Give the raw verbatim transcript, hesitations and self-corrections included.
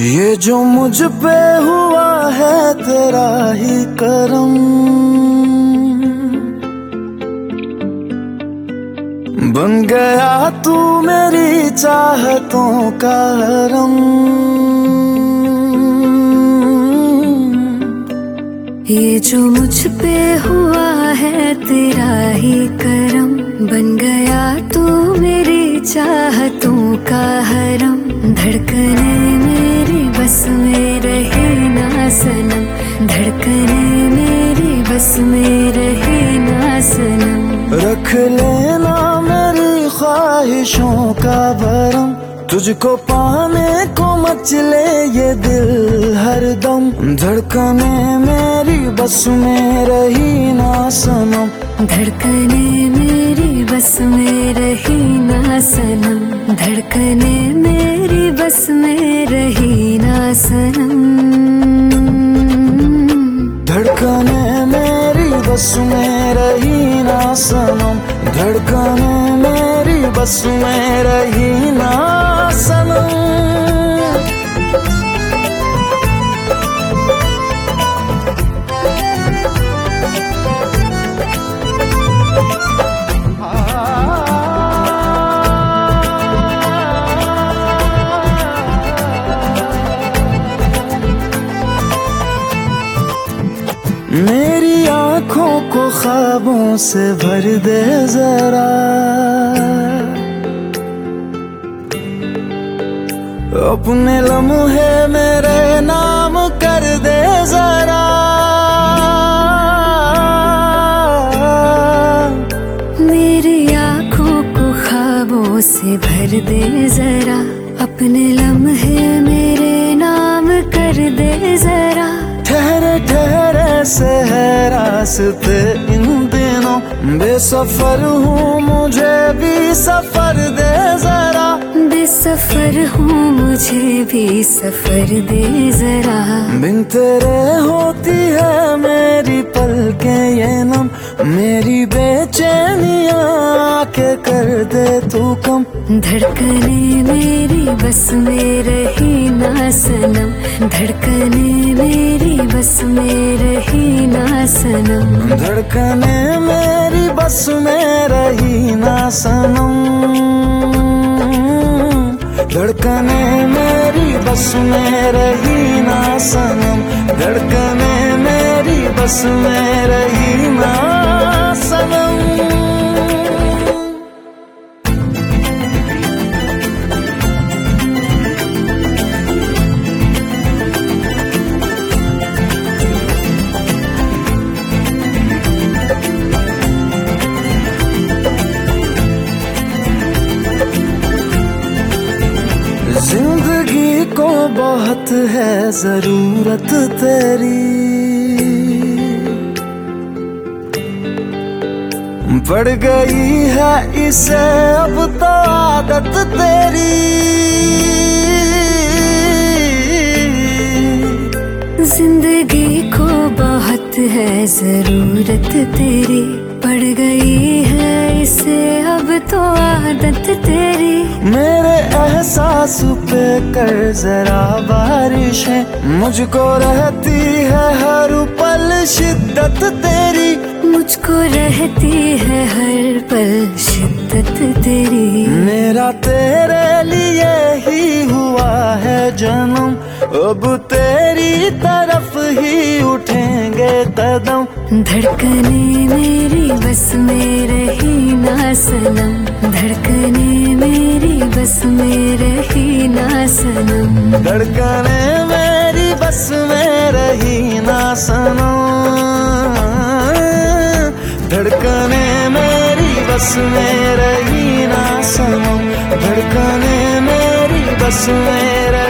ये जो मुझ पे हुआ है तेरा ही करम, बन गया तू मेरी चाहतों का हरम। ये जो मुझ पे हुआ है तेरा ही करम, बन गया तू मेरी चाहतों का हरम। धड़कने मेरी बस में रहे ना सनम, धड़कने मेरी बस में रहे ना सनम। रख लेना मेरी ख्वाहिशों का भरम, तुझको पाने को मचले ये दिल हरदम। धड़कने मेरी बस में रही ना सनम, धड़कने मेरी बस में रही ना सनम, धड़कने मेरी बस में रही ना सनम। धड़कने मेरी बस में रही ना सनम, धड़कने मेरी बस में रही ना सनम। मेरी आँखों को ख्वाबों से भर दे जरा, अपने लम्हे मेरे नाम कर दे जरा। मेरी आँखों को ख्वाबों से भर दे जरा, अपने लम्हे मेरे नाम कर दे जरा। ठहरे ठहरे से है रास्ते इन दिनों, बेसफर हूँ मुझे भी सफर दे जरा। बेसफर हूँ मुझे भी सफर दे जरा। बिन तेरे होती है मेरी पलकें ये नम, मेरी बेचैनियाँ के कर दे तू कम। धड़कने मेरी बस में रही ना सनम, धड़कने मेरी बस में रही ना सनम। धड़कने मेरी बस में रही ना सनम, धड़कने मेरी बस में रही ना सनम, धड़कने मेरी बस में रही ना सनम। जिंदगी को बहुत है जरूरत तेरी, पड़ गई है इसे अब तो आदत तेरी। जिंदगी को बहुत है जरूरत तेरी, पड़ गई है इसे अब तो आदत तेरी। मेरे एहसास पे कर जरा बारिशें, मुझको रहती है हर पल शिद्दत तेरी। मुझको रहती है हर पल शिद्दत तेरी। मेरा तेरे लिए ही हुआ है जन्म, अब तेरी तरफ ही उठेंगे कदम। धड़कने मेरी बस में रही ना सनम, धड़कने मेरी बस में रही ना सनम। धड़कने मेरी बस में रही ना सनम, धड़कने मेरी बस में रही ना सनम, धड़कने मेरी बस में रही